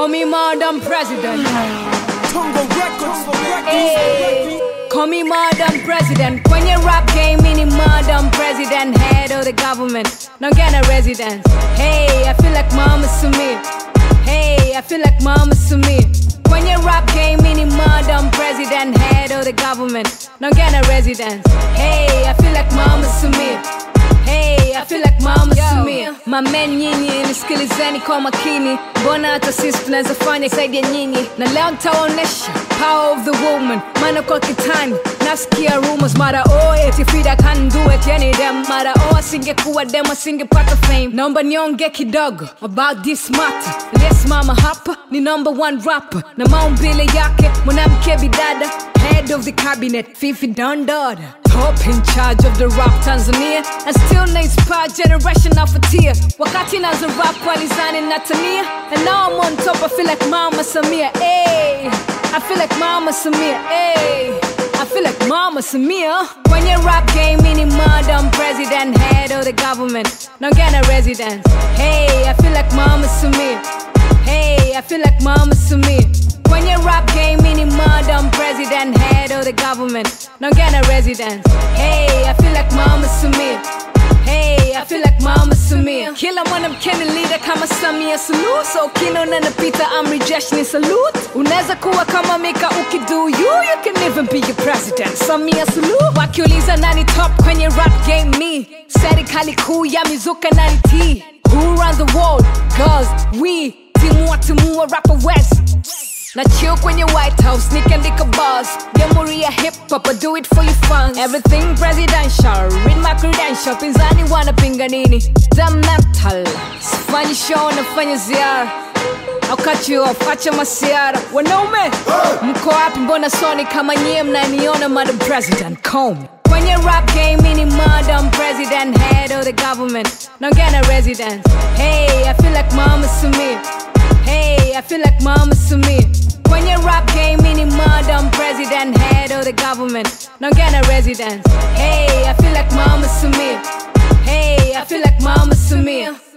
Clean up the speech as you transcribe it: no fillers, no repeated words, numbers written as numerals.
Call me Madam President. Tongo Records for Hey. Call me Madam President. Kwenye rap game, mini Madam President. Head of the government, now get a residence. Hey, I feel like Mama Samir. Hey, I feel like Mama Samir. Kwenye rap game, mini Madam President. Head of the government, now get a residence. Hey, I feel like Mama Samir. Hey, I feel like Mama Samia. Mamen nyinyi, nisikilizeni kwa makini. Mbona hata sisi tunaweza fanya zaidi ya nyinyi. Na leo nitawaonesha power of the woman. Maana kwa kitani, nasikia rumors. Mara eti Frida can't do it, yani dem. Mara asingekuwa dem, asingepata fame. Naomba nionge kidogo about this matter. Yes mama hapa, ni #1 rapper. Na maumbile yake, mwanamke bidada. Head of the cabinet, Fifi Don Daughter. Top in charge of the rap Tanzania. And still na inspire generation of a tear. Wakati nazo rap walizani na Tania. And now I'm on top, I feel like Mama Samia. Hey, I feel like Mama Samia. Hey, I feel like Mama Samia. Kwenye rap game, mini Madam President. Head of the government, now get a residence. Hey, I feel like Mama Samia. Hey, I feel like Mama Samia. Kwenye rap game, mini Madam President. Head of the government, now get a residence. Hey, I feel like Mama Samia. Hey, I feel like Mama Samia. Kila mwanamke ni leader kama Samia Suluhu. So kino na napita amri jeshi ni salute. Unaweza kuwa kama Mika ukidu you can even be your president Samia Suluhu. Wakiuliza nani top kwenye rap game me. Serikali kuu ya mizuka nani T. Who runs the world? Girls, we. Timua rapper West. Na chill kwenye White House, nikiandika bars. Jamhuri ya hip hop, I do it for you fans. Everything presidential, read my credential. Pinzani wanapinga nini? Damn mental. Sifanyi show, nafanya ziara. I'll cut you off, acha masiara. Wanaume, mko wapi mbona soni kama nyie mnaniona Madam President? Call me. Kwenye rap game, mini Madam President. Head of the government, now get a residence. Hey, I feel like Mama Samia. Hey, I feel like Mama Samia. Kwenye rap game, mini Madam President. Head of the government, now get a residence. Hey, I feel like Mama Samia. Hey, I feel like Mama Samia.